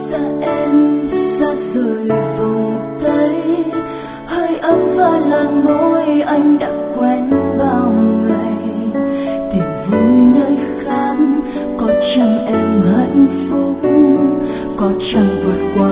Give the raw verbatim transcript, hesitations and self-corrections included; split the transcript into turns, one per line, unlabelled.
xa em xa rời vòng tay, hơi ấm và làn môi anh đã quen bao ngày. Tìm vui nơi khác, có chăng em hạnh phúc, có chăng vượt qua